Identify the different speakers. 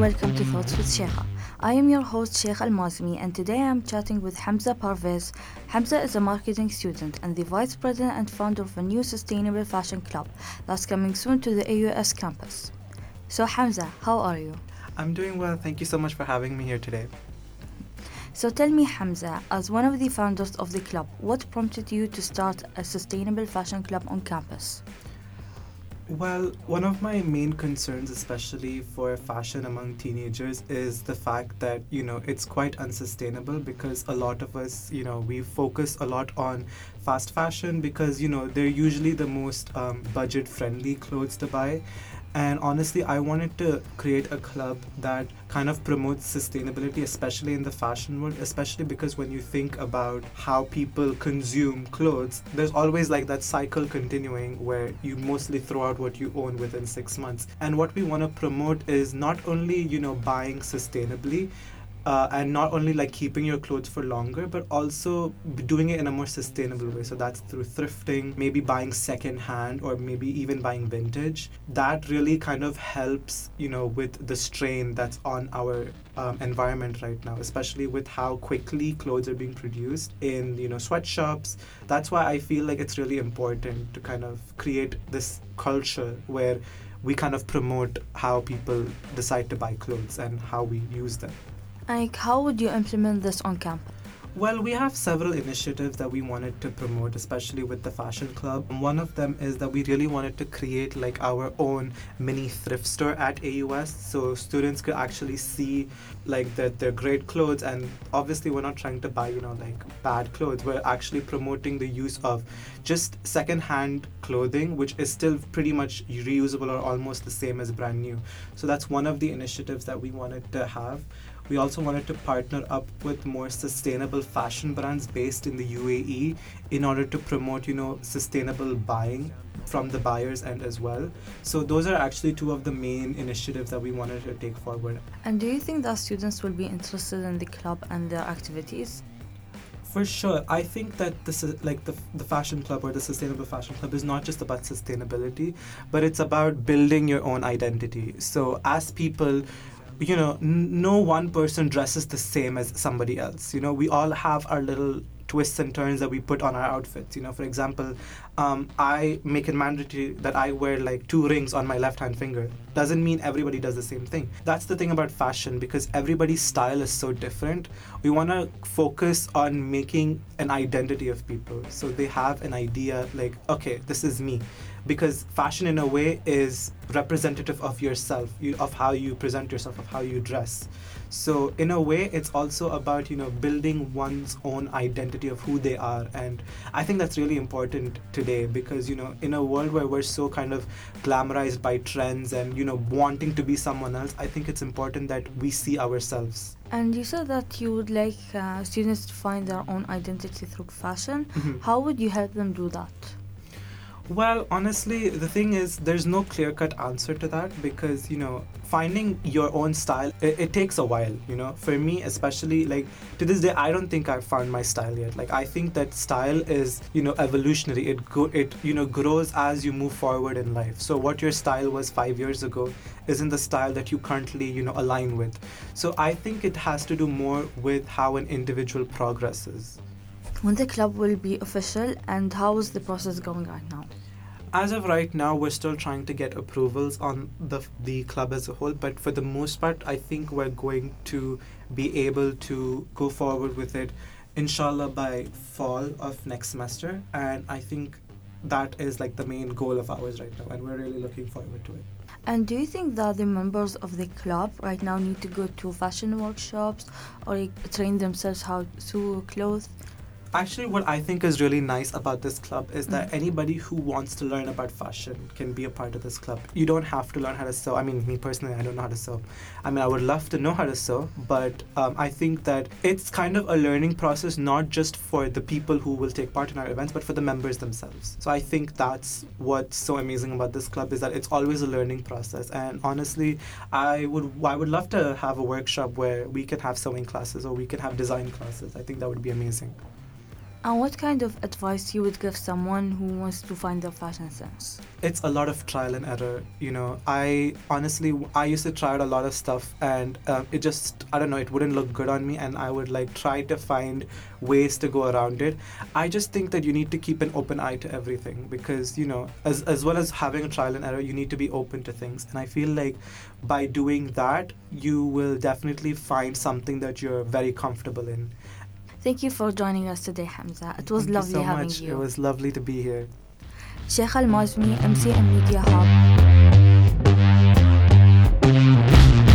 Speaker 1: welcome to Thoughts with Sheikha. I am your host Sheikh Al-Mazmi, and today I am chatting with Hamza Parvez. Hamza is a marketing student and the vice president and founder of a new sustainable fashion club that's coming soon to the AUS campus. So Hamza, how are you?
Speaker 2: I'm doing well. Thank you so much for having me here today.
Speaker 1: So tell me, Hamza, as one of the founders of the club, what prompted you to start a sustainable fashion club on campus?
Speaker 2: Well, one of my main concerns, especially for fashion among teenagers, is the fact that, it's quite unsustainable because a lot of us, we focus a lot on fast fashion because, they're usually the most budget-friendly clothes to buy. And honestly, I wanted to create a club that kind of promotes sustainability, especially in the fashion world, especially because when you think about how people consume clothes, there's always like that cycle continuing where you mostly throw out what you own within 6 months. And what we want to promote is not only, buying sustainably, and not only like keeping your clothes for longer, but also doing it in a more sustainable way. So that's through thrifting, maybe buying second hand, or maybe even buying vintage. That really kind of helps, with the strain that's on our environment right now, especially with how quickly clothes are being produced in, sweatshops. That's why I feel like it's really important to kind of create this culture where we kind of promote how people decide to buy clothes and how we use them.
Speaker 1: Like, how would you implement this on campus?
Speaker 2: Well, we have several initiatives that we wanted to promote, especially with the Fashion Club. One of them is that we really wanted to create like our own mini thrift store at AUS, so students could actually see like that they're great clothes. And obviously, we're not trying to buy, like bad clothes. We're actually promoting the use of just second-hand clothing, which is still pretty much reusable or almost the same as brand new. So that's one of the initiatives that we wanted to have. We also wanted to partner up with more sustainable fashion brands based in the UAE in order to promote, sustainable buying from the buyer's end as well. So those are actually two of the main initiatives that we wanted to take forward.
Speaker 1: And do you think that students will be interested in the club and their activities?
Speaker 2: For sure. I think that this is like the fashion club or the sustainable fashion club is not just about sustainability, but it's about building your own identity. So as people, no one person dresses the same as somebody else. We all have our little twists and turns that we put on our outfits. For example, I make it mandatory that I wear like 2 rings on my left hand finger. Doesn't mean everybody does the same thing. That's the thing about fashion, because everybody's style is so different. We want to focus on making an identity of people, so they have an idea like, okay, this is me. Because fashion in a way is representative of yourself, of how you present yourself, of how you dress. So in a way, it's also about, building one's own identity of who they are. And I think that's really important today because, in a world where we're so kind of glamorized by trends and, wanting to be someone else, I think it's important that we see ourselves.
Speaker 1: And you said that you would like students to find their own identity through fashion.
Speaker 2: Mm-hmm.
Speaker 1: How would you help them do that?
Speaker 2: Well, honestly, the thing is, there's no clear-cut answer to that because, finding your own style, it takes a while, For me, especially, like, to this day, I don't think I've found my style yet. Like, I think that style is, evolutionary. It grows as you move forward in life. So what your style was 5 years ago isn't the style that you currently, align with. So I think it has to do more with how an individual progresses.
Speaker 1: When the club will be official, and how is the process going right now?
Speaker 2: As of right now, we're still trying to get approvals on the club as a whole, but for the most part, I think we're going to be able to go forward with it, inshallah, by fall of next semester. And I think that is like the main goal of ours right now, and we're really looking forward to it.
Speaker 1: And do you think that the members of the club right now need to go to fashion workshops or train themselves how to clothe?
Speaker 2: Actually, what I think is really nice about this club is that anybody who wants to learn about fashion can be a part of this club. You don't have to learn how to sew. I mean, me personally, I don't know how to sew. I mean, I would love to know how to sew, but I think that it's kind of a learning process, not just for the people who will take part in our events, but for the members themselves. So I think that's what's so amazing about this club, is that it's always a learning process. And honestly, I would love to have a workshop where we can have sewing classes or we can have design classes. I think that would be amazing.
Speaker 1: And what kind of advice you would give someone who wants to find their fashion sense?
Speaker 2: It's a lot of trial and error. I honestly, I used to try out a lot of stuff, and it just, I don't know, it wouldn't look good on me, and I would like try to find ways to go around it. I just think that you need to keep an open eye to everything, because as well as having a trial and error, you need to be open to things, and I feel like by doing that, you will definitely find something that you're very comfortable in.
Speaker 1: Thank you for joining us today, Hamza. It was
Speaker 2: Thank
Speaker 1: lovely
Speaker 2: you so
Speaker 1: having
Speaker 2: much.
Speaker 1: you.
Speaker 2: It was lovely to be here.
Speaker 1: Sheikh Al Mazmi, MC and Media Hub.